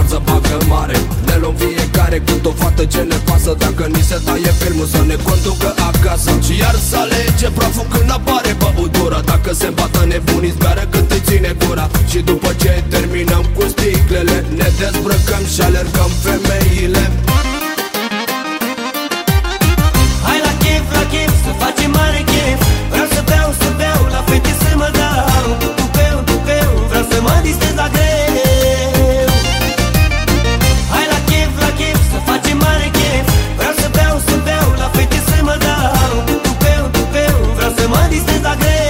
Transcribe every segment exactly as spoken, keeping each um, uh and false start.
să facă mare. Ne luăm fiecare cât o fată ce ne pasă. Dacă ni se taie filmul să ne conducă acasă. Și iar să alege praful când apare băutura. Dacă se îmbată nebunii zbeară cât îi ține gura. Și după ce terminăm cu sticlele, ne dezbrăcăm și alergăm femeile. Hai la chef, la chef, să facem mare chef. Vreau să beau, să beau, la fete să mă dau. Tupeu, tupeu, vreau să mă distrez la greu. Hai la chef, la chef, să facem mare chef. Vreau să beau, să beau, la fete să mă dau. Tupeu, tupeu, vreau să mă distrez la greu.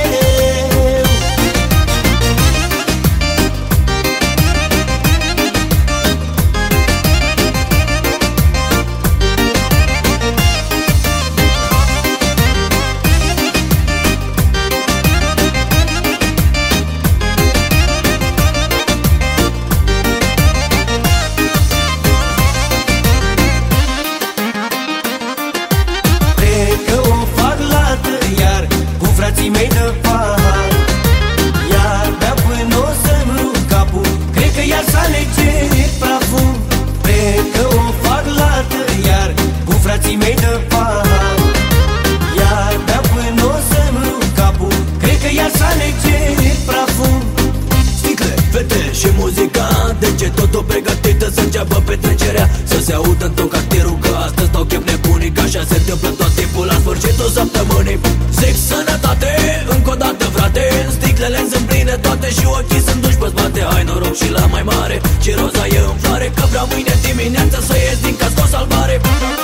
Frații mei de pahar, iar bea până o să-mi rup capul. Cred că iar s-a alege praful. Cred că o fac lată iar cu frații mei de pahar, iar bea până o să-mi rup capul. Cred că iar s-a alege praful. Sticle, fete și muzica, de ce totul pregătită să înceapă petrecerea. Să se audă în tot cartierul că astăzi stau chef nebunic. Așa se întâmplă tot timpul la sfârșitul săptămânii. Zic sănătate, încă o dată frate. Sticlele sunt pline toate și ochii sunt duși pe spate. Hai noroc și la mai mare, și roza e în floare. Că vreau mâine dimineață să ies din casco salvare.